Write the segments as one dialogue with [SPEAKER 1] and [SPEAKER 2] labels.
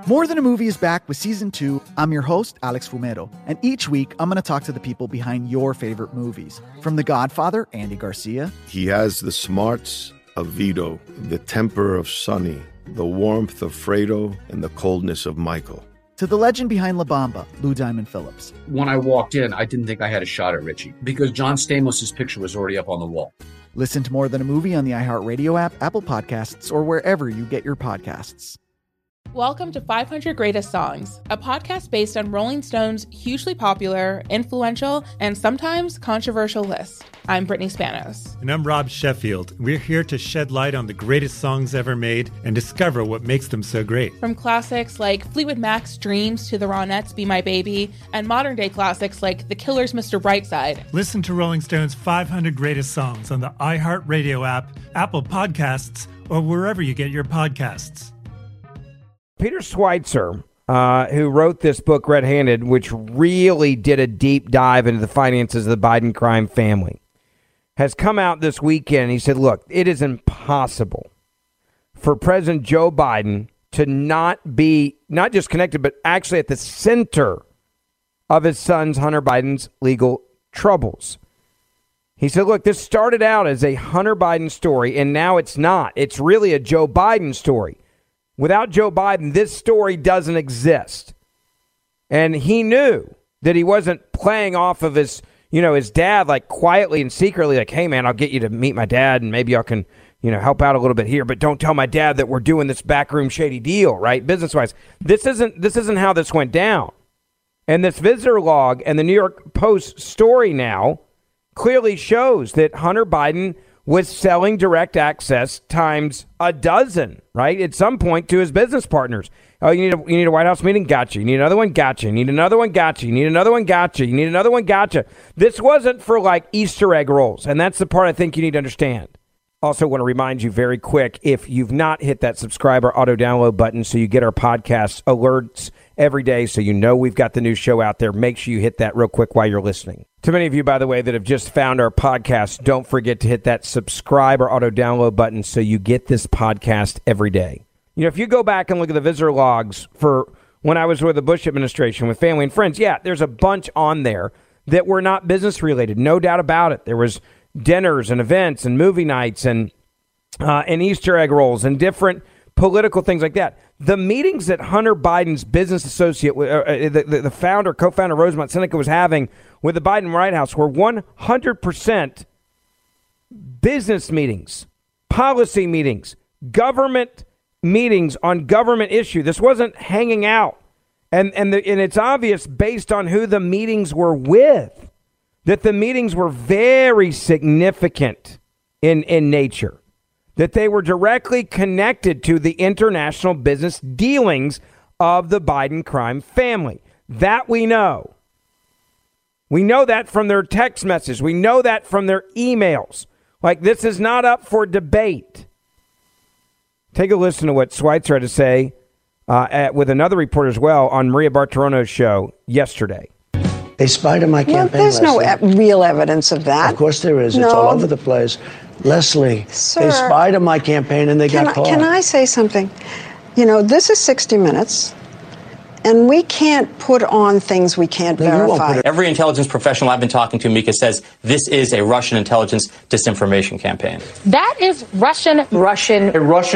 [SPEAKER 1] More Than a Movie is back with Season 2. I'm your host, Alex Fumero, and each week I'm going to talk to the people behind your favorite movies. From The Godfather, Andy Garcia.
[SPEAKER 2] He has the smarts of Vito, the temper of Sonny, the warmth of Fredo, and the coldness of Michael.
[SPEAKER 1] To the legend behind La Bamba, Lou Diamond Phillips.
[SPEAKER 3] When I walked in, I didn't think I had a shot at Richie because John Stamos' picture was already up on the wall.
[SPEAKER 1] Listen to More Than a Movie on the iHeartRadio app, Apple Podcasts, or wherever you get your podcasts.
[SPEAKER 4] Welcome to 500 Greatest Songs, a podcast based on Rolling Stone's hugely popular, influential, and sometimes controversial list. I'm Brittany Spanos.
[SPEAKER 5] And I'm Rob Sheffield. We're here to shed light on the greatest songs ever made and discover what makes them so great.
[SPEAKER 4] From classics like Fleetwood Mac's Dreams to the Ronettes' Be My Baby, and modern-day classics like The Killer's Mr. Brightside.
[SPEAKER 5] Listen to Rolling Stone's 500 Greatest Songs on the iHeartRadio app, Apple Podcasts, or wherever you get your podcasts.
[SPEAKER 6] Peter Schweitzer, who wrote this book, Red Handed, which really did a deep dive into the finances of the Biden crime family, has come out this weekend. He said, look, it is impossible for President Joe Biden to not be not just connected, but actually at the center of his son's Hunter Biden's legal troubles. He said, look, this started out as a Hunter Biden story, and now it's not. It's really a Joe Biden story. Without Joe Biden, this story doesn't exist. And he knew that he wasn't playing off of his dad, like quietly and secretly, like, hey, man, I'll get you to meet my dad and maybe I can, help out a little bit here. But don't tell my dad that we're doing this backroom shady deal, right? Business wise. This isn't how this went down. And this visitor log and the New York Post story now clearly shows that Hunter Biden was selling direct access times a dozen, right? At some point to his business partners. Oh, you need a White House meeting? Gotcha. You need another one? Gotcha. You need another one? Gotcha. You need another one? Gotcha. You need another one? Gotcha. This wasn't for like Easter egg rolls. And that's the part I think you need to understand. Also want to remind you very quick, if you've not hit that subscribe or auto download button so you get our podcast alerts every day so you know we've got the new show out there, make sure you hit that real quick while you're listening. To many of you, by the way, that have just found our podcast, don't forget to hit that subscribe or auto download button so you get this podcast every day. If you go back and look at the visitor logs for when I was with the Bush administration with family and friends, yeah, there's a bunch on there that were not business related. No doubt about it. There was dinners and events and movie nights and Easter egg rolls and different political things like that. The meetings that Hunter Biden's business associate, the founder, co-founder Rosemont Seneca was having with the Biden White House were 100% business meetings, policy meetings, government meetings on government issue. This wasn't hanging out. And it's obvious based on who the meetings were with that the meetings were very significant in nature, that they were directly connected to the international business dealings of the Biden crime family. That we know. We know that from their text messages. We know that from their emails. Like, this is not up for debate. Take a listen to what Schweitzer had to say with another reporter as well on Maria Bartiromo's show yesterday.
[SPEAKER 7] They spied on my campaign.
[SPEAKER 8] There's no real evidence of that.
[SPEAKER 7] Of course there is. No. It's all over the place. Leslie,
[SPEAKER 8] Sir,
[SPEAKER 7] they spied on my campaign and they got caught.
[SPEAKER 8] Can I say something? This is 60 Minutes. And we can't put on things we can't verify.
[SPEAKER 9] Every intelligence professional I've been talking to, Mika, says this is a Russian intelligence disinformation campaign.
[SPEAKER 10] That is Russian disinformation.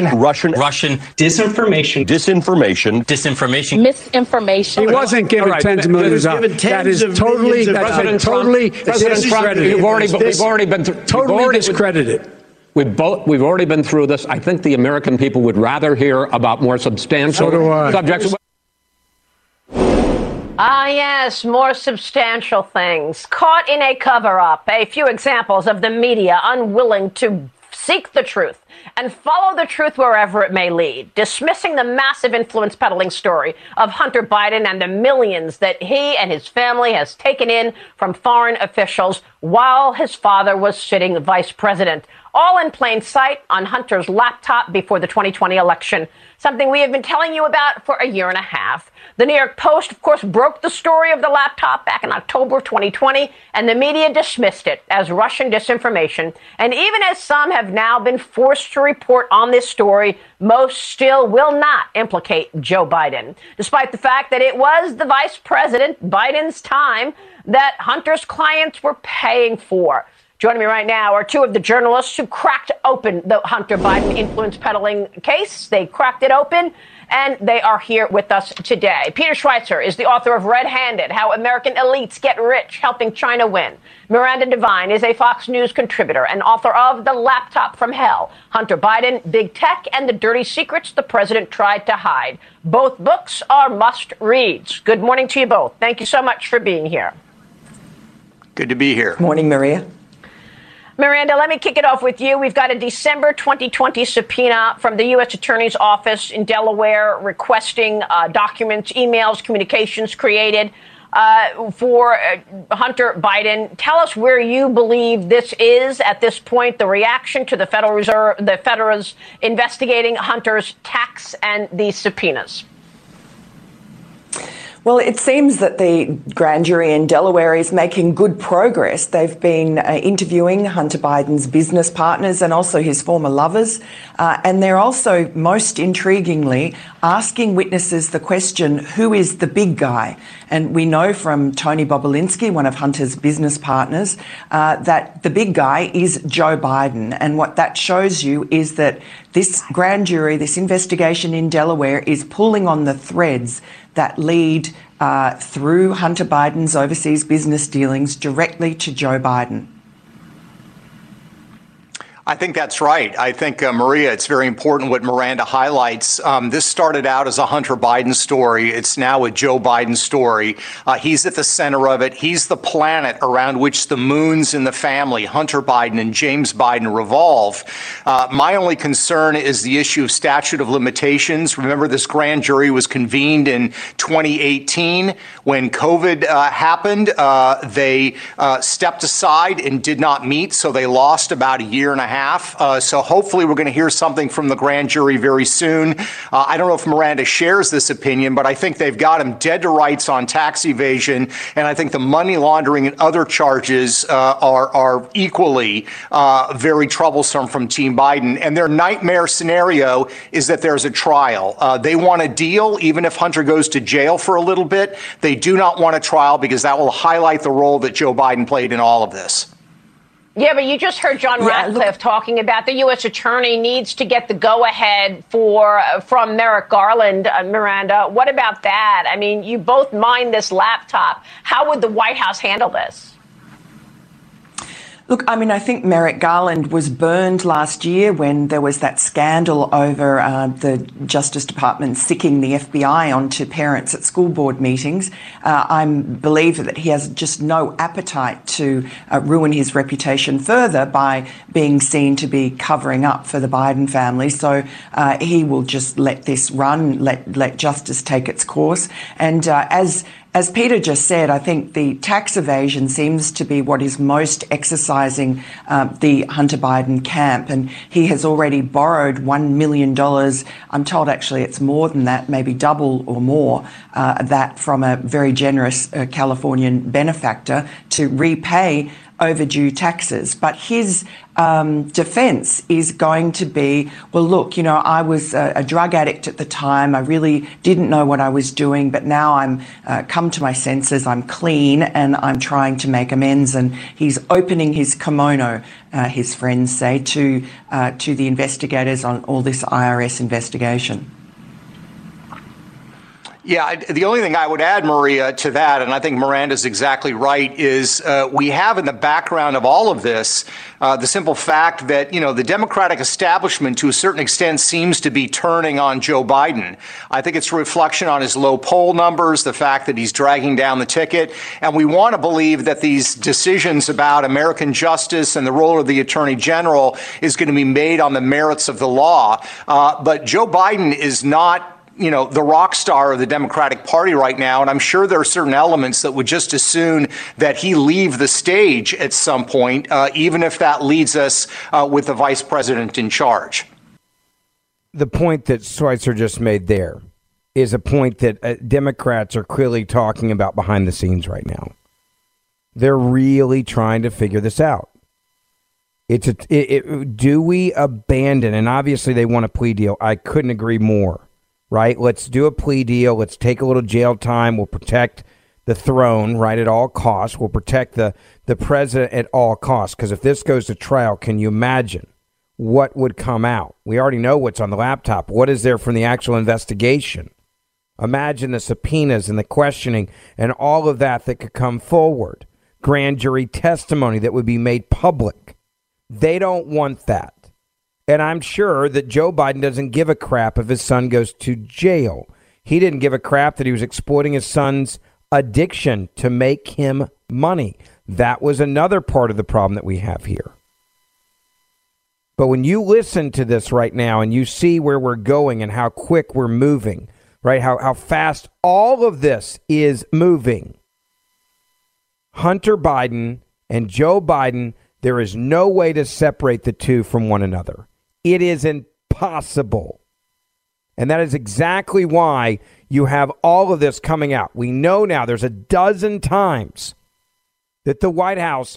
[SPEAKER 10] Misinformation.
[SPEAKER 11] He wasn't given tens of millions of dollars. That is totally discredited.
[SPEAKER 12] We've already been
[SPEAKER 11] totally discredited.
[SPEAKER 12] We've already been through this. I think the American people would rather hear about more substantial subjects.
[SPEAKER 13] Ah, yes, more substantial things. Caught in a cover-up. A few examples of the media unwilling to seek the truth and follow the truth wherever it may lead, dismissing the massive influence peddling story of Hunter Biden and the millions that he and his family has taken in from foreign officials while his father was sitting vice president. All in plain sight on Hunter's laptop before the 2020 election, something we have been telling you about for a year and a half. The New York Post, of course, broke the story of the laptop back in October 2020, and the media dismissed it as Russian disinformation. And even as some have have now been forced to report on this story, most still will not implicate Joe Biden, despite the fact that it was the Vice President Biden's time that Hunter's clients were paying for. Joining me right now are two of the journalists who cracked open the Hunter Biden influence peddling case. They cracked it open, and they are here with us today. Peter Schweizer is the author of Red-Handed, How American Elites Get Rich, Helping China Win. Miranda Devine is a Fox News contributor and author of The Laptop from Hell, Hunter Biden, Big Tech, and the Dirty Secrets the President Tried to Hide. Both books are must-reads. Good morning to you both. Thank you so much for being here.
[SPEAKER 14] Good to be here.
[SPEAKER 15] Morning, Maria.
[SPEAKER 13] Miranda, let me kick it off with you. We've got a December 2020 subpoena from the U.S. Attorney's Office in Delaware requesting documents, emails, communications created for Hunter Biden. Tell us where you believe this is at this point, the reaction to the Federal Reserve, the Federal's investigating Hunter's tax and these subpoenas.
[SPEAKER 15] Well, it seems that the grand jury in Delaware is making good progress. They've been interviewing Hunter Biden's business partners and also his former lovers. And they're also, most intriguingly, asking witnesses the question, who is the big guy? And we know from Tony Bobulinski, one of Hunter's business partners, that the big guy is Joe Biden. And what that shows you is that this grand jury, this investigation in Delaware, is pulling on the threads that lead through Hunter Biden's overseas business dealings directly to Joe Biden.
[SPEAKER 14] I think that's right. I think, Maria, it's very important what Miranda highlights. This started out as a Hunter Biden story. It's now a Joe Biden story. He's at the center of it. He's the planet around which the moons in the family, Hunter Biden and James Biden, revolve. My only concern is the issue of statute of limitations. Remember, this grand jury was convened in 2018. When COVID happened, they stepped aside and did not meet, so they lost about a year and a half. So hopefully we're going to hear something from the grand jury very soon. I don't know if Miranda shares this opinion, but I think they've got him dead to rights on tax evasion. And I think the money laundering and other charges are equally very troublesome from Team Biden. And their nightmare scenario is that there's a trial. They want a deal, even if Hunter goes to jail for a little bit. They do not want a trial because that will highlight the role that Joe Biden played in all of this.
[SPEAKER 13] Yeah, but you just heard John Ratcliffe talking about the U.S. attorney needs to get the go-ahead from Merrick Garland, Miranda. What about that? I mean, you both mined this laptop. How would the White House handle this?
[SPEAKER 15] Look, I mean, I think Merrick Garland was burned last year when there was that scandal over the Justice Department sicking the FBI onto parents at school board meetings. I believe that he has just no appetite to ruin his reputation further by being seen to be covering up for the Biden family. So he will just let this run, let justice take its course. And as Peter just said, I think the tax evasion seems to be what is most exercising the Hunter Biden camp. And he has already borrowed $1 million. I'm told actually it's more than that, maybe double or more, that from a very generous Californian benefactor to repay overdue taxes. But his defense is going to be, well, look, you know, I was a drug addict at the time. I really didn't know what I was doing, but now I'm come to my senses. I'm clean and I'm trying to make amends. And he's opening his kimono, his friends say, to the investigators on all this IRS investigation.
[SPEAKER 14] Yeah, the only thing I would add, Maria, to that, and I think Miranda's exactly right, is we have in the background of all of this the simple fact that, you know, the Democratic establishment to a certain extent seems to be turning on Joe Biden. I think it's a reflection on his low poll numbers, the fact that he's dragging down the ticket. And we want to believe that these decisions about American justice and the role of the Attorney General is going to be made on the merits of the law. But Joe Biden is not, you know, the rock star of the Democratic Party right now. And I'm sure there are certain elements that would just as soon that he leave the stage at some point, even if that leads us with the vice president in charge.
[SPEAKER 6] The point that Schweizer just made there is a point that Democrats are clearly talking about behind the scenes right now. They're really trying to figure this out. Do we abandon? And obviously they want a plea deal. I couldn't agree more, right? Let's do a plea deal. Let's take a little jail time. We'll protect the throne, right, at all costs. We'll protect the president at all costs. Because if this goes to trial, can you imagine what would come out? We already know what's on the laptop. What is there from the actual investigation? Imagine the subpoenas and the questioning and all of that could come forward. Grand jury testimony that would be made public. They don't want that. And I'm sure that Joe Biden doesn't give a crap if his son goes to jail. He didn't give a crap that he was exploiting his son's addiction to make him money. That was another part of the problem that we have here. But when you listen to this right now and you see where we're going and how quick we're moving, right, how fast all of this is moving, Hunter Biden and Joe Biden, there is no way to separate the two from one another. It is impossible. And that is exactly why you have all of this coming out. We know now there's a dozen times that the White House,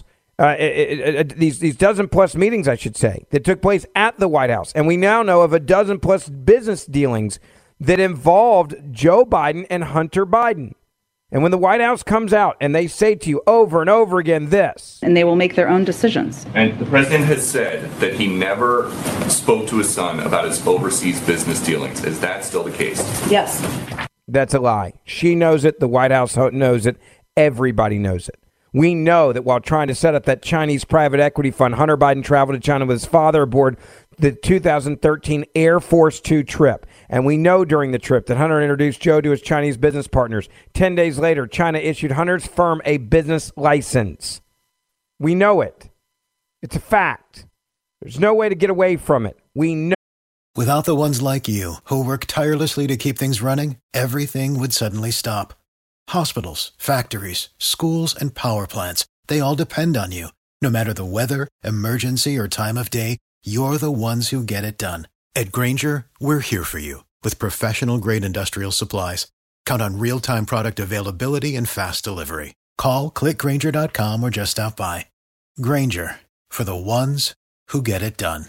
[SPEAKER 6] these dozen plus meetings, I should say, that took place at the White House. And we now know of a dozen plus business dealings that involved Joe Biden and Hunter Biden. And when the White House comes out and they say to you over and over again this.
[SPEAKER 16] And they will make their own decisions.
[SPEAKER 17] And the president has said that he never spoke to his son about his overseas business dealings. Is that still the case?
[SPEAKER 16] Yes.
[SPEAKER 6] That's a lie. She knows it. The White House knows it. Everybody knows it. We know that while trying to set up that Chinese private equity fund, Hunter Biden traveled to China with his father aboard the 2013 Air Force 2 trip. And we know during the trip that Hunter introduced Joe to his Chinese business partners. 10 days later, China issued Hunter's firm a business license. We know it. It's a fact. There's no way to get away from it. We know.
[SPEAKER 18] Without the ones like you, who work tirelessly to keep things running, everything would suddenly stop. Hospitals, factories, schools, and power plants, they all depend on you. No matter the weather, emergency, or time of day, you're the ones who get it done. At Grainger, we're here for you with professional-grade industrial supplies. Count on real-time product availability and fast delivery. Call, clickgrainger.com, or just stop by. Grainger, for the ones who get it done.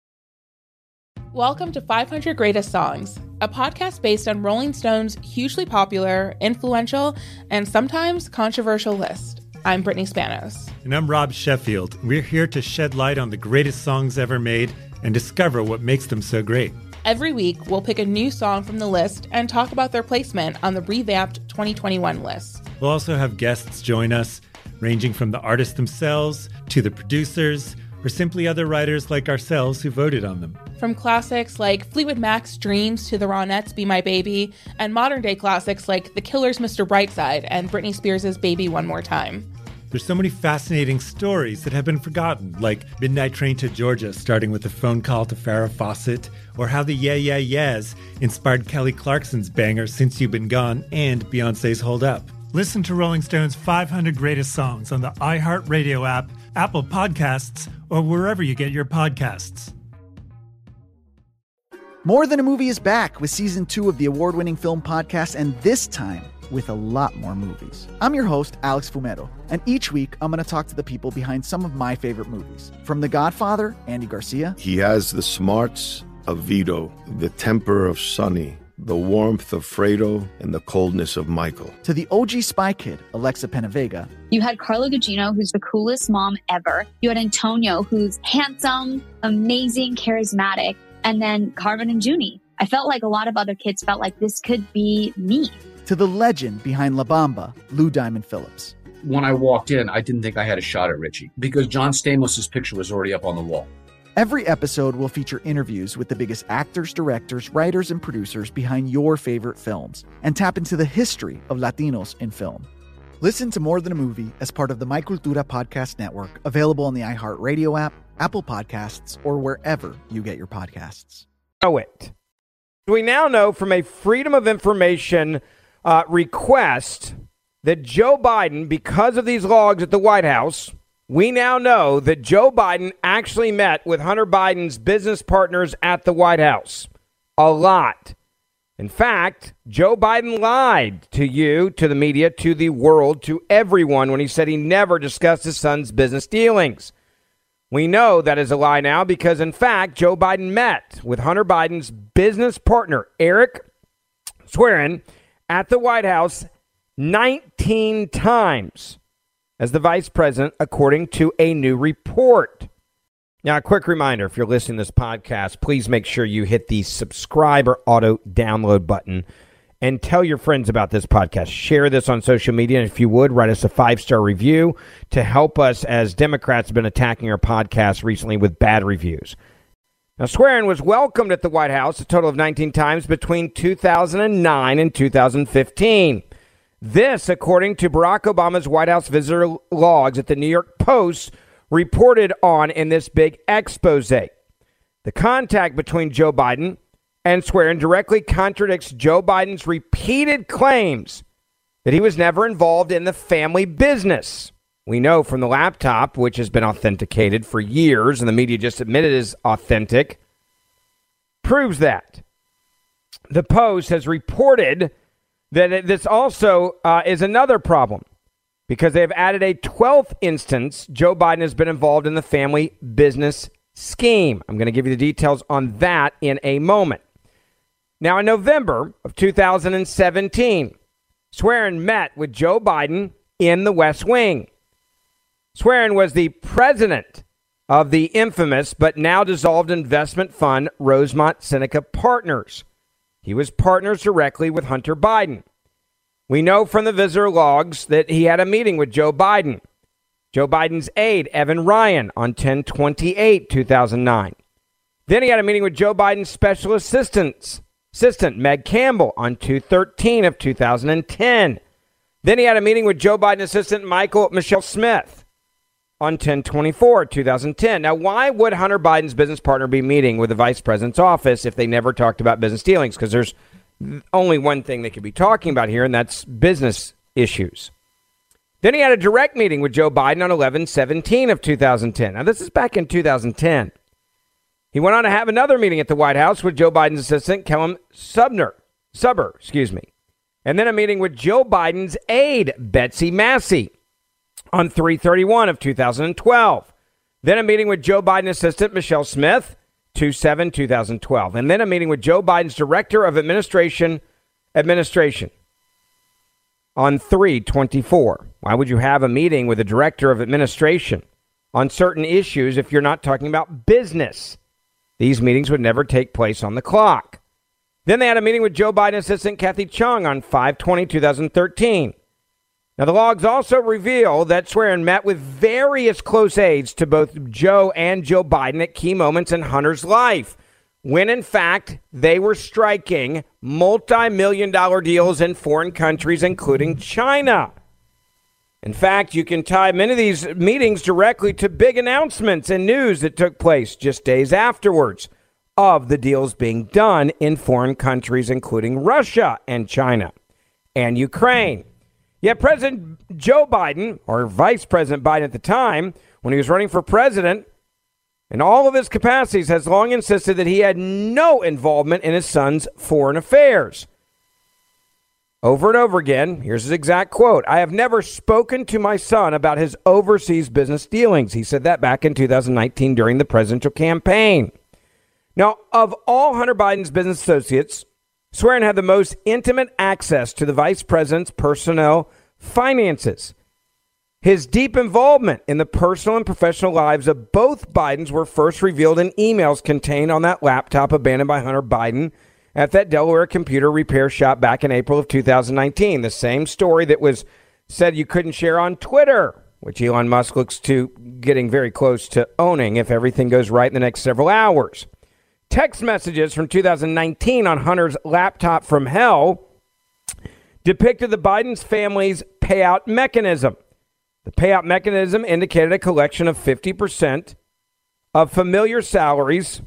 [SPEAKER 4] Welcome to 500 Greatest Songs, a podcast based on Rolling Stone's hugely popular, influential, and sometimes controversial list. I'm Brittany Spanos.
[SPEAKER 5] And I'm Rob Sheffield. We're here to shed light on the greatest songs ever made and discover what makes them so great.
[SPEAKER 4] Every week, we'll pick a new song from the list and talk about their placement on the revamped 2021 list.
[SPEAKER 5] We'll also have guests join us, ranging from the artists themselves to the producers, or simply other writers like ourselves who voted on them.
[SPEAKER 4] From classics like Fleetwood Mac's Dreams to the Ronettes' Be My Baby, and modern-day classics like The Killer's Mr. Brightside and Britney Spears' Baby One More Time.
[SPEAKER 5] There's so many fascinating stories that have been forgotten, like Midnight Train to Georgia, starting with a phone call to Farrah Fawcett, or how the Yeah Yeah Yeahs inspired Kelly Clarkson's banger Since You've Been Gone and Beyonce's Hold Up. Listen to Rolling Stone's 500 Greatest Songs on the iHeartRadio app, Apple Podcasts, or wherever you get your podcasts.
[SPEAKER 1] More Than a Movie is back with Season 2 of the award-winning film podcast, and this time with a lot more movies. I'm your host, Alex Fumero, and each week I'm going to talk to the people behind some of my favorite movies. From The Godfather, Andy Garcia.
[SPEAKER 2] He has the smarts of Vito, the temper of Sonny, the warmth of Fredo, and the coldness of Michael.
[SPEAKER 1] To the OG Spy Kid, Alexa Penavega.
[SPEAKER 19] You had Carla Gugino, who's the coolest mom ever. You had Antonio, who's handsome, amazing, charismatic. And then Carmen and Junie. I felt like a lot of other kids felt like this could be me.
[SPEAKER 1] To the legend behind La Bamba, Lou Diamond Phillips.
[SPEAKER 3] When I walked in, I didn't think I had a shot at Richie because John Stamos' picture was already up on the wall.
[SPEAKER 1] Every episode will feature interviews with the biggest actors, directors, writers, and producers behind your favorite films and tap into the history of Latinos in film. Listen to More Than a Movie as part of the My Cultura podcast network, available on the iHeartRadio app, Apple Podcasts, or wherever you get your podcasts.
[SPEAKER 6] We now know from a Freedom of Information request that Joe Biden, because of these logs at the White House, we now know that Joe Biden actually met with Hunter Biden's business partners at the White House. A lot. In fact, Joe Biden lied to you, to the media, to the world, to everyone when he said he never discussed his son's business dealings. We know that is a lie now because, in fact, Joe Biden met with Hunter Biden's business partner, Eric Schwerin, at the White House 19 times as the vice president, according to a new report. Now, a quick reminder, if you're listening to this podcast, please make sure you hit the subscribe or auto download button and tell your friends about this podcast. Share this on social media, and if you would, write us a 5-star review to help us, as Democrats have been attacking our podcast recently with bad reviews. Now, Schwerin was welcomed at the White House a total of 19 times between 2009 and 2015. This, according to Barack Obama's White House visitor logs that the New York Post reported on in this big expose. The contact between Joe Biden and Schwerin directly contradicts Joe Biden's repeated claims that he was never involved in the family business. We know from the laptop, which has been authenticated for years, and the media just admitted is authentic, proves that. The Post has reported that this also is another problem because they have added a 12th instance Joe Biden has been involved in the family business scheme. I'm going to give you the details on that in a moment. Now, in November of 2017, Schwerin met with Joe Biden in the West Wing. Schwerin was the president of the infamous but now dissolved investment fund Rosemont Seneca Partners. He was partners directly with Hunter Biden. We know from the visitor logs that he had a meeting with Joe Biden, Joe Biden's aide, Evan Ryan, on 10/28/2009. Then he had a meeting with Joe Biden's special assistant, Meg Campbell, on 2/13/2010. Then he had a meeting with Joe Biden assistant Michelle Smith on 10/24/2010. Now, why would Hunter Biden's business partner be meeting with the vice president's office if they never talked about business dealings? Because there's only one thing they could be talking about here, and that's business issues. Then he had a direct meeting with Joe Biden on 11/17/2010. Now, this is back in 2010. He went on to have another meeting at the White House with Joe Biden's assistant, Kellen Subber, and then a meeting with Joe Biden's aide, Betsy Massey, on 3/31/2012. Then a meeting with Joe Biden assistant Michelle Smith, 2/7/2012. And then a meeting with Joe Biden's director of administration on 3/24. Why would you have a meeting with a director of administration on certain issues if you're not talking about business? These meetings would never take place on the clock. Then they had a meeting with Joe Biden assistant Kathy Chung on 5/20/2013. Now, the logs also reveal that Schwerin met with various close aides to both Joe and Joe Biden at key moments in Hunter's life, when, in fact, they were striking multi-million-dollar deals in foreign countries, including China. In fact, you can tie many of these meetings directly to big announcements and news that took place just days afterwards of the deals being done in foreign countries, including Russia and China and Ukraine. Yet President Joe Biden, or Vice President Biden at the time, when he was running for president, in all of his capacities, has long insisted that he had no involvement in his son's foreign affairs. Over and over again, here's his exact quote: "I have never spoken to my son about his overseas business dealings." He said that back in 2019 during the presidential campaign. Now, of all Hunter Biden's business associates, Schwerin had the most intimate access to the vice president's personnel finances. His deep involvement in the personal and professional lives of both Bidens were first revealed in emails contained on that laptop abandoned by Hunter Biden at that Delaware computer repair shop back in April of 2019. The same story that was said you couldn't share on Twitter, which Elon Musk looks to getting very close to owning if everything goes right in the next several hours. Text messages from 2019 on Hunter's laptop from hell depicted the Biden's family's payout mechanism. The payout mechanism indicated a collection of 50% of familiar salaries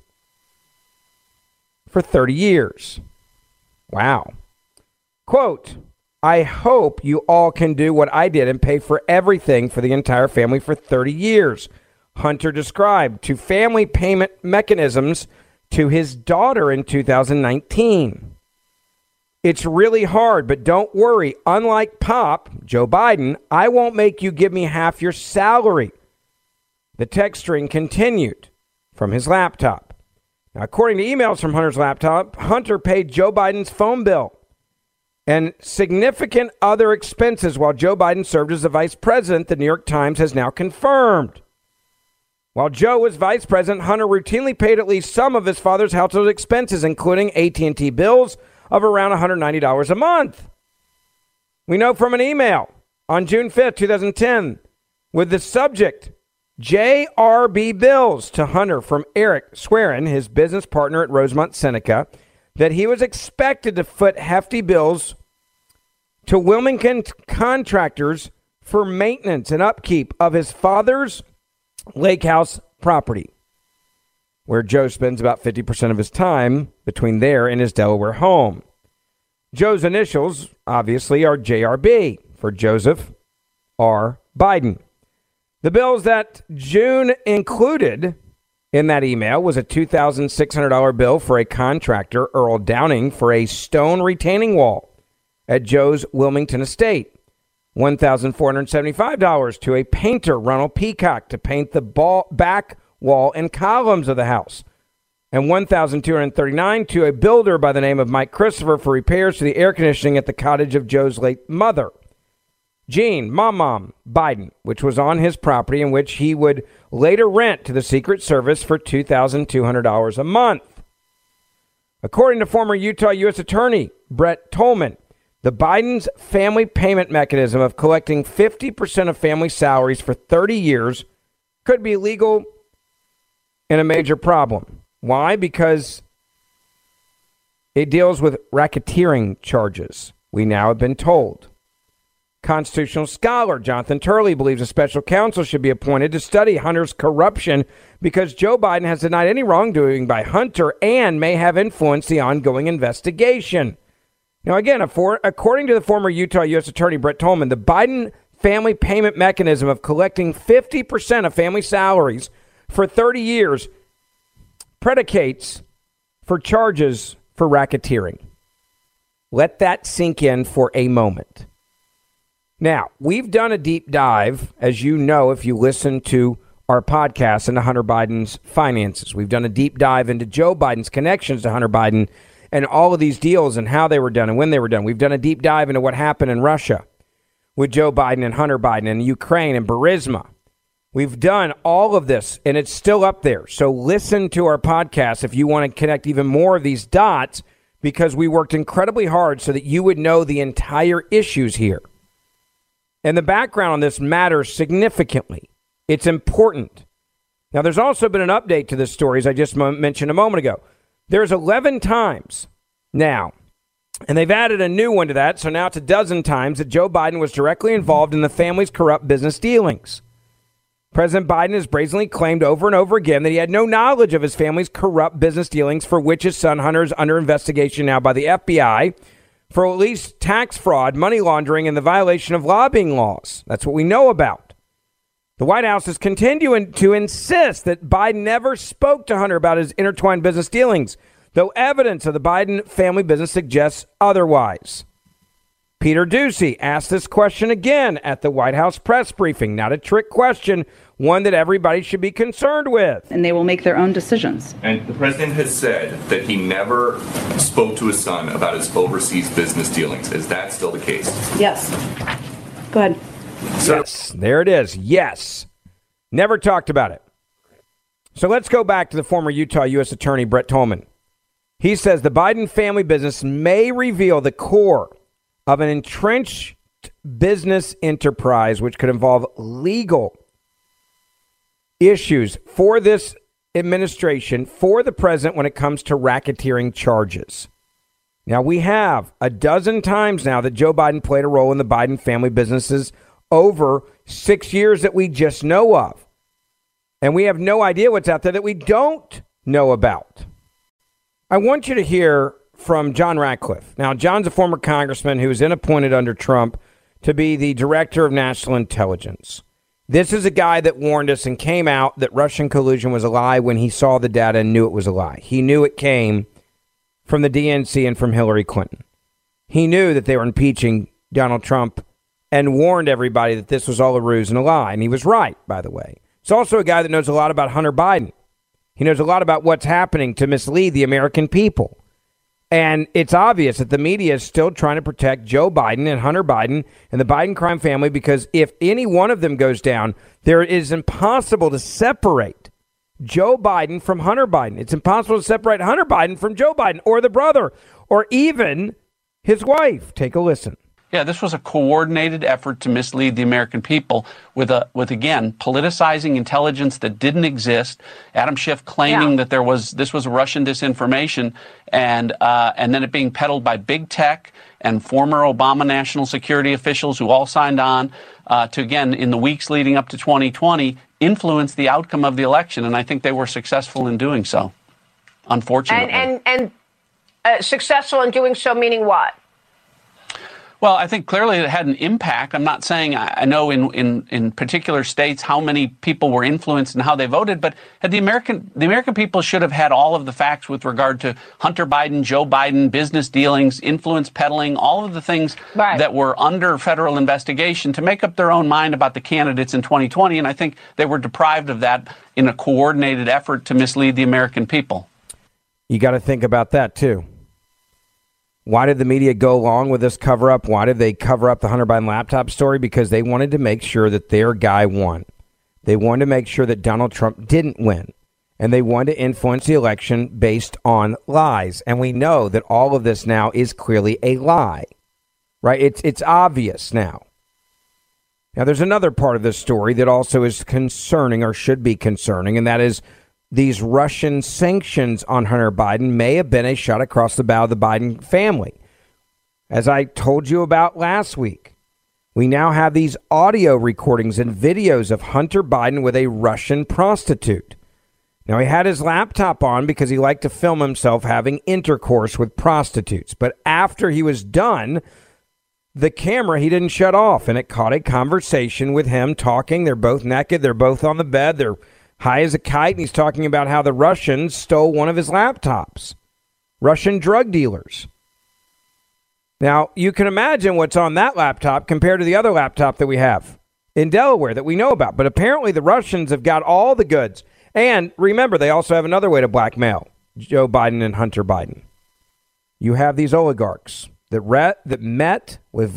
[SPEAKER 6] for 30 years. Wow. Quote, "I hope you all can do what I did and pay for everything for the entire family for 30 years, Hunter described to family payment mechanisms to his daughter in 2019. "It's really hard, but don't worry. Unlike Pop, Joe Biden, I won't make you give me half your salary. The text string continued from his laptop. Now, according to emails from Hunter's laptop, Hunter paid Joe Biden's phone bill and significant other expenses while Joe Biden served as the vice president, the New York Times has now confirmed. While Joe was vice president, Hunter routinely paid at least some of his father's household expenses, including AT&T bills of around $190 a month. We know from an email on June 5th, 2010, with the subject, JRB bills to Hunter from Eric Swearin, his business partner at Rosemont Seneca, that he was expected to foot hefty bills to Wilmington contractors for maintenance and upkeep of his father's lake house property, where Joe spends about 50% of his time between there and his Delaware home. Joe's initials, obviously, are JRB for Joseph R. Biden. The bills that June included in that email was a $2,600 bill for a contractor, Earl Downing, for a stone retaining wall at Joe's Wilmington estate. $1,475 to a painter, Ronald Peacock, to paint the back wall and columns of the house. And $1,239 to a builder by the name of Mike Christopher for repairs to the air conditioning at the cottage of Joe's late mother, Jean Mom Biden, which was on his property and which he would later rent to the Secret Service for $2,200 a month. According to former Utah U.S. Attorney Brett Tolman, the Biden's family payment mechanism of collecting 50% of family salaries for 30 years could be legal and a major problem. Why? Because it deals with racketeering charges, we now have been told. Constitutional scholar Jonathan Turley believes a special counsel should be appointed to study Hunter's corruption because Joe Biden has denied any wrongdoing by Hunter and may have influenced the ongoing investigation. Now, again, according to the former Utah U.S. Attorney Brett Tolman, the Biden family payment mechanism of collecting 50% of family salaries for 30 years predicates for charges for racketeering. Let that sink in for a moment. Now, we've done a deep dive, as you know, if you listen to our podcast, into Hunter Biden's finances. We've done a deep dive into Joe Biden's connections to Hunter Biden and all of these deals and how they were done and when they were done. We've done a deep dive into what happened in Russia with Joe Biden and Hunter Biden and Ukraine and Burisma. We've done all of this, and it's still up there. So listen to our podcast if you want to connect even more of these dots, because we worked incredibly hard so that you would know the entire issues here. And the background on this matters significantly. It's important. Now, there's also been an update to this story, as I just mentioned a moment ago. There's 11 times now, and they've added a new one to that, so now it's a dozen times that Joe Biden was directly involved in the family's corrupt business dealings. President Biden has brazenly claimed over and over again that he had no knowledge of his family's corrupt business dealings, for which his son Hunter is under investigation now by the FBI for at least tax fraud, money laundering, and the violation of lobbying laws. That's what we know about. The White House is continuing to insist that Biden never spoke to Hunter about his intertwined business dealings, though evidence of the Biden family business suggests otherwise. Peter Doocy asked this question again at the White House press briefing. Not a trick question, one that everybody should be concerned with.
[SPEAKER 16] And they will make their own decisions.
[SPEAKER 17] And the president has said that he never spoke to his son about his overseas business dealings. Is that still the case?
[SPEAKER 16] Yes. Go ahead.
[SPEAKER 6] Yes, there it is. Yes. Never talked about it. So let's go back to the former Utah U.S. Attorney Brett Tolman. He says the Biden family business may reveal the core of an entrenched business enterprise, which could involve legal issues for this administration, for the president, when it comes to racketeering charges. Now, we have a dozen times now that Joe Biden played a role in the Biden family businesses over 6 years that we just know of. And we have no idea what's out there that we don't know about. I want you to hear from John Ratcliffe. Now, John's a former congressman who was then appointed under Trump to be the director of national intelligence. This is a guy that warned us and came out that Russian collusion was a lie when he saw the data and knew it was a lie. He knew it came from the DNC and from Hillary Clinton. He knew that they were impeaching Donald Trump and warned everybody that this was all a ruse and a lie. And he was right, by the way. He's also a guy that knows a lot about Hunter Biden. He knows a lot about what's happening to mislead the American people. And it's obvious that the media is still trying to protect Joe Biden and Hunter Biden and the Biden crime family, because if any one of them goes down, there is impossible to separate Joe Biden from Hunter Biden. It's impossible to separate Hunter Biden from Joe Biden or the brother or even his wife. Take a listen.
[SPEAKER 20] Yeah, this was a coordinated effort to mislead the American people with again, politicizing intelligence that didn't exist. Adam Schiff claiming that this was Russian disinformation, and then it being peddled by big tech and former Obama national security officials who all signed on to, again, in the weeks leading up to 2020, influence the outcome of the election. And I think they were successful in doing so, unfortunately.
[SPEAKER 13] And successful in doing so, meaning what?
[SPEAKER 20] Well, I think clearly it had an impact. I'm not saying I know in particular states how many people were influenced and how they voted, but the American people should have had all of the facts with regard to Hunter Biden, Joe Biden, business dealings, influence peddling, all of the things that were under federal investigation to make up their own mind about the candidates in 2020. And I think they were deprived of that in a coordinated effort to mislead the American people.
[SPEAKER 6] You got to think about that, too. Why did the media go along with this cover-up? Why did they cover up the Hunter Biden laptop story? Because they wanted to make sure that their guy won. They wanted to make sure that Donald Trump didn't win. And they wanted to influence the election based on lies. And we know that all of this now is clearly a lie, right? It's obvious now. Now, there's another part of this story that also is concerning, or should be concerning, and that is these Russian sanctions on Hunter Biden may have been a shot across the bow of the Biden family. As I told you about last week, we now have these audio recordings and videos of Hunter Biden with a Russian prostitute. Now, he had his laptop on because he liked to film himself having intercourse with prostitutes. But after he was done, the camera he didn't shut off, and it caught a conversation with him talking. They're both naked. They're both on the bed. They're high as a kite, and he's talking about how the Russians stole one of his laptops. Russian drug dealers. Now, you can imagine what's on that laptop compared to the other laptop that we have in Delaware that we know about. But apparently the Russians have got all the goods. And remember, they also have another way to blackmail Joe Biden and Hunter Biden. You have these oligarchs that met with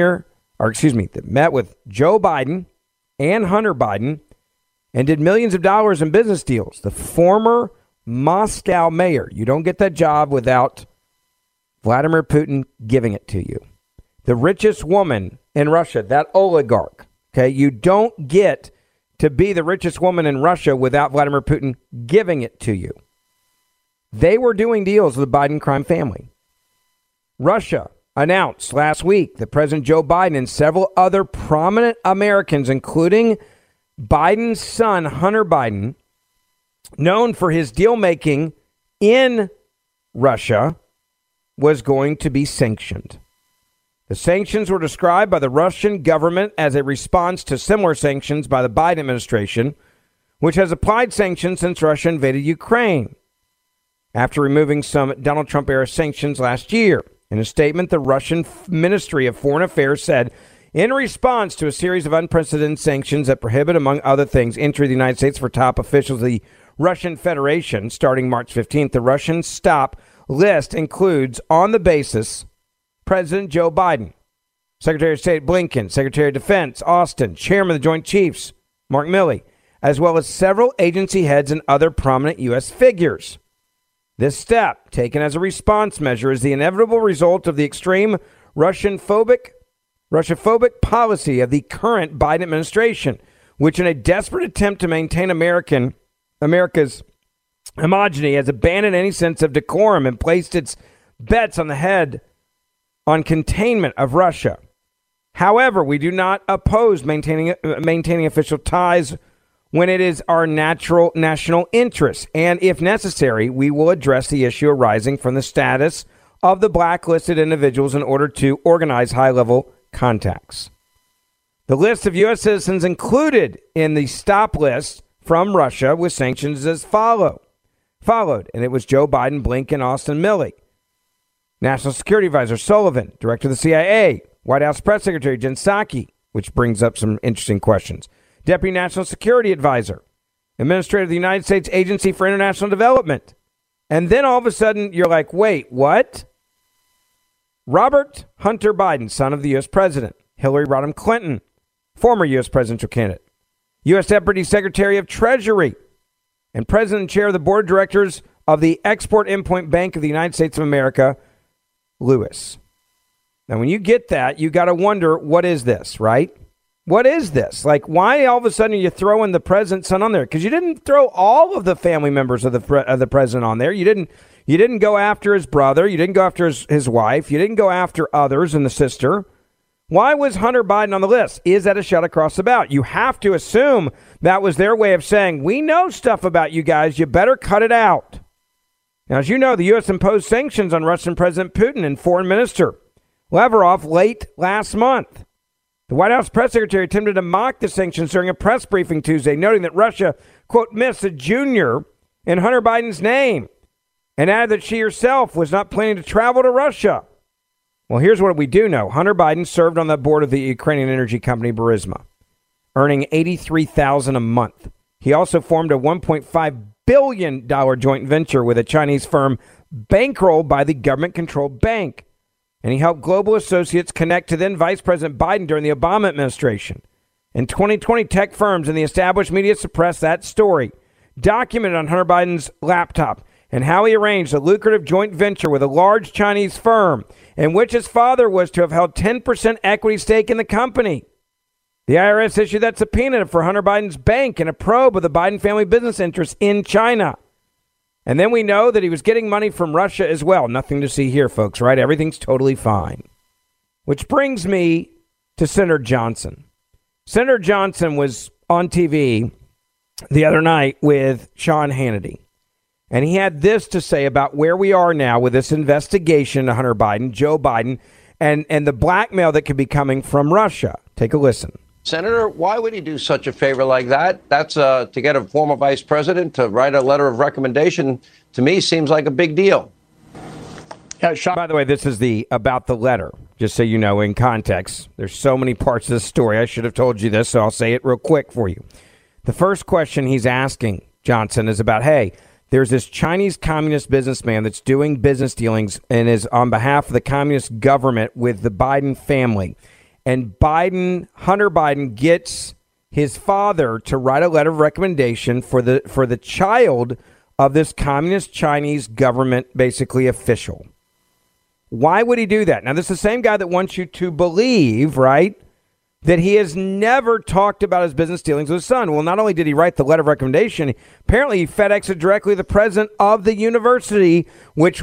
[SPEAKER 6] that met with Joe Biden and Hunter Biden and did millions of dollars in business deals. The former Moscow mayor. You don't get that job without Vladimir Putin giving it to you. The richest woman in Russia, that oligarch. Okay, you don't get to be the richest woman in Russia without Vladimir Putin giving it to you. They were doing deals with the Biden crime family. Russia announced last week that President Joe Biden and several other prominent Americans, including Biden's son, Hunter Biden, known for his deal making in Russia, was going to be sanctioned. The sanctions were described by the Russian government as a response to similar sanctions by the Biden administration, which has applied sanctions since Russia invaded Ukraine, after removing some Donald Trump-era sanctions last year. In a statement, the Russian Ministry of Foreign Affairs said, in response to a series of unprecedented sanctions that prohibit, among other things, entry to the United States for top officials of the Russian Federation starting March 15th, the Russian stop list includes, on the basis, President Joe Biden, Secretary of State Blinken, Secretary of Defense Austin, Chairman of the Joint Chiefs Mark Milley, as well as several agency heads and other prominent U.S. figures. This step, taken as a response measure, is the inevitable result of the extreme Russian-phobic policy of the current Biden administration, which in a desperate attempt to maintain America's homogeny has abandoned any sense of decorum and placed its bets on the head on containment of Russia. However, we do not oppose maintaining official ties when it is our natural national interest. And if necessary, we will address the issue arising from the status of the blacklisted individuals in order to organize high-level contacts. The list of U.S. citizens included in the stop list from Russia with sanctions as followed. And it was Joe Biden, Blinken, Austin, Milley, National Security Advisor Sullivan, Director of the CIA, White House Press Secretary Jen Psaki, which brings up some interesting questions, Deputy National Security Advisor, Administrator of the United States Agency for International Development. And then all of a sudden, you're like, wait, what? Robert Hunter Biden, son of the U.S. President. Hillary Rodham Clinton, former U.S. presidential candidate. U.S. Deputy Secretary of Treasury and President and Chair of the Board of Directors of the Export-Import Bank of the United States of America, Lewis. Now, when you get that, you got to wonder, what is this, right? What is this? Like, why all of a sudden are you throwing the president's son on there? Because you didn't throw all of the family members of the president on there. You didn't go after his brother. You didn't go after his wife. You didn't go after others and the sister. Why was Hunter Biden on the list? Is that a shot across the bow? You have to assume that was their way of saying, we know stuff about you guys. You better cut it out. Now, as you know, the U.S. imposed sanctions on Russian President Putin and Foreign Minister Lavrov late last month. The White House press secretary attempted to mock the sanctions during a press briefing Tuesday, noting that Russia, quote, missed a junior in Hunter Biden's name and added that she herself was not planning to travel to Russia. Well, here's what we do know. Hunter Biden served on the board of the Ukrainian energy company Burisma, earning $83,000 a month. He also formed a $1.5 billion joint venture with a Chinese firm bankrolled by the government-controlled bank. And he helped Global Associates connect to then Vice President Biden during the Obama administration. In 2020, tech firms and the established media suppressed that story, documented on Hunter Biden's laptop, and how he arranged a lucrative joint venture with a large Chinese firm in which his father was to have held 10% equity stake in the company. The IRS issued that subpoena for Hunter Biden's bank in a probe of the Biden family business interests in China. And then we know that he was getting money from Russia as well. Nothing to see here, folks, right? Everything's totally fine. Which brings me to Senator Johnson. Senator Johnson was on TV the other night with Sean Hannity. And he had this to say about where we are now with this investigation of Hunter Biden, Joe Biden, and the blackmail that could be coming from Russia. Take a listen.
[SPEAKER 21] Senator, why would he do such a favor like that? That's to get a former vice president to write a letter of recommendation, to me, seems like a big deal.
[SPEAKER 6] Yeah, Sean, by the way, this is about the letter, just so you know, in context. There's so many parts of this story. I should have told you this, so I'll say it real quick for you. The first question he's asking Johnson is about, hey, there's this Chinese communist businessman that's doing business dealings and is on behalf of the communist government with the Biden family. And Hunter Biden gets his father to write a letter of recommendation for the child of this communist Chinese government, basically official. Why would he do that? Now, this is the same guy that wants you to believe, right, that he has never talked about his business dealings with his son. Well, not only did he write the letter of recommendation, apparently he FedExed directly to the president of the university, which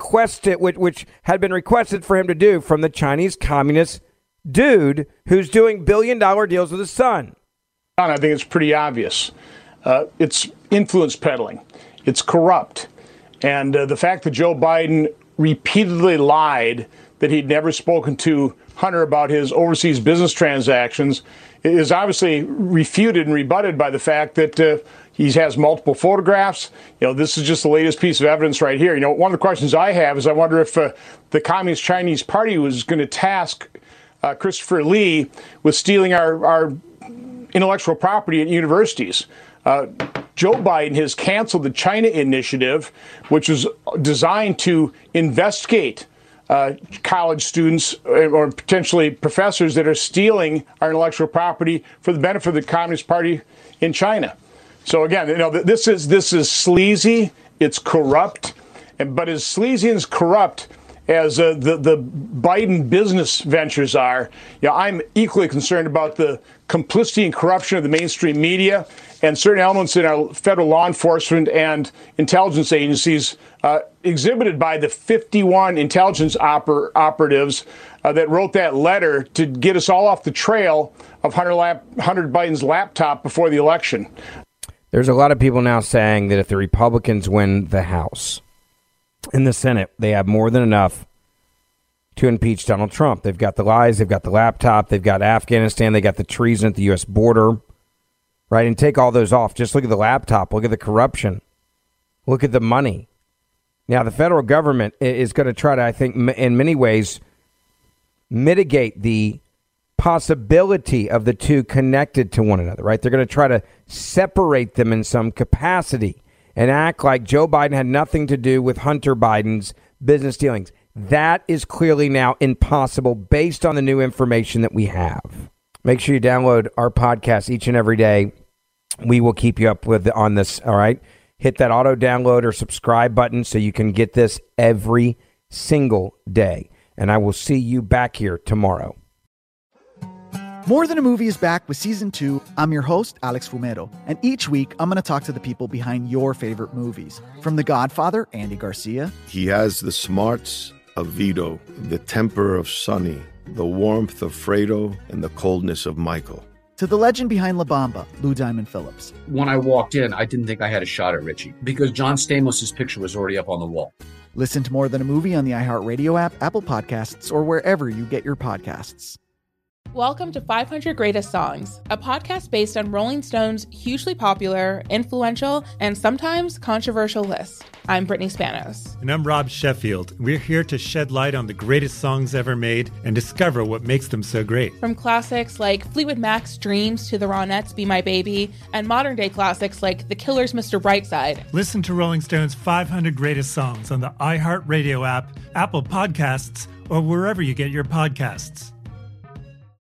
[SPEAKER 6] had been requested for him to do from the Chinese communist dude who's doing billion-dollar deals with his son.
[SPEAKER 22] I think it's pretty obvious. It's influence peddling. It's corrupt. And the fact that Joe Biden repeatedly lied that he'd never spoken to Hunter about his overseas business transactions is obviously refuted and rebutted by the fact that he has multiple photographs. This is just the latest piece of evidence right here. One of the questions I have is I wonder if the Communist Chinese Party was going to task Christopher Lee with stealing our intellectual property at universities. Joe Biden has canceled the China Initiative, which was designed to investigate college students or potentially professors that are stealing our intellectual property for the benefit of the Communist Party in China. So again, this is sleazy. It's corrupt, but as sleazy and as corrupt as the Biden business ventures are, I'm equally concerned about the complicity and corruption of the mainstream media and certain elements in our federal law enforcement and intelligence agencies exhibited by the 51 intelligence operatives that wrote that letter to get us all off the trail of Hunter Biden's laptop before the election.
[SPEAKER 6] There's a lot of people now saying that if the Republicans win the House and the Senate, they have more than enough to impeach Donald Trump. They've got the lies, they've got the laptop, they've got Afghanistan, they got the treason at the U.S. border, right? And take all those off. Just look at the laptop, look at the corruption, look at the money. Now, the federal government is going to try to, I think, in many ways, mitigate the possibility of the two connected to one another, right? They're going to try to separate them in some capacity and act like Joe Biden had nothing to do with Hunter Biden's business dealings. That is clearly now impossible based on the new information that we have. Make sure you download our podcast each and every day. We will keep you up on this, all right? Hit that auto download or subscribe button so you can get this every single day. And I will see you back here tomorrow.
[SPEAKER 1] More Than a Movie is back with Season 2. I'm your host, Alex Fumero. And each week, I'm going to talk to the people behind your favorite movies. From The Godfather, Andy Garcia.
[SPEAKER 2] He has the smarts of Vito, the temper of Sonny, the warmth of Fredo, and the coldness of Michael.
[SPEAKER 1] To the legend behind La Bamba, Lou Diamond Phillips.
[SPEAKER 3] When I walked in, I didn't think I had a shot at Richie because John Stamos' picture was already up on the wall.
[SPEAKER 1] Listen to More Than a Movie on the iHeartRadio app, Apple Podcasts, or wherever you get your podcasts.
[SPEAKER 4] Welcome to 500 Greatest Songs, a podcast based on Rolling Stone's hugely popular, influential, and sometimes controversial list. I'm Brittany Spanos.
[SPEAKER 5] And I'm Rob Sheffield. We're here to shed light on the greatest songs ever made and discover what makes them so great.
[SPEAKER 4] From classics like Fleetwood Mac's Dreams to the Ronettes' Be My Baby, and modern-day classics like The Killers' Mr. Brightside.
[SPEAKER 5] Listen to Rolling Stone's 500 Greatest Songs on the iHeartRadio app, Apple Podcasts, or wherever you get your podcasts.